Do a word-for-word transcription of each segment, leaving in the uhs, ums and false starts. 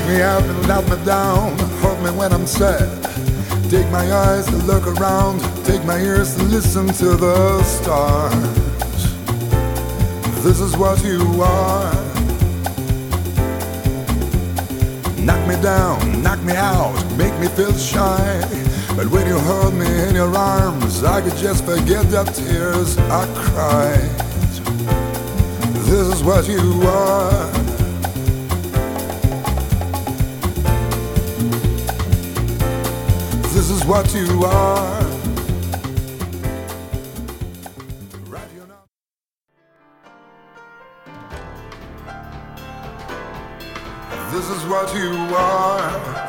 me up and let me down, hold me when I'm sad. Take my eyes to look around, take my ears to listen to the stars. This is what you are. Knock me down, knock me out, make me feel shy. But when you hold me in your arms, I could just forget the tears I cried. This is what you are. This is what you are. Right, you know. This is what you are.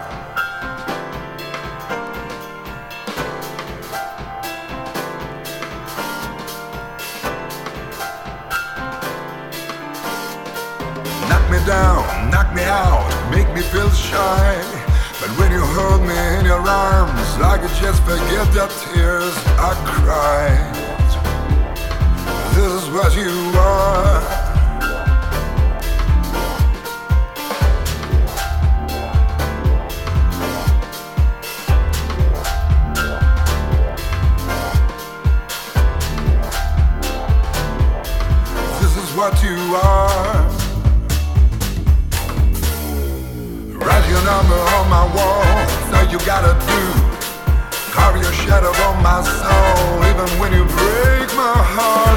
Knock me down, knock me out, make me feel shy. But when you hold me in your arms, I could just forget the tears I cried. This is what you are. This is what you are. Write your number on my wall, that's all you gotta do. Carve your shadow on my soul, even when you break my heart.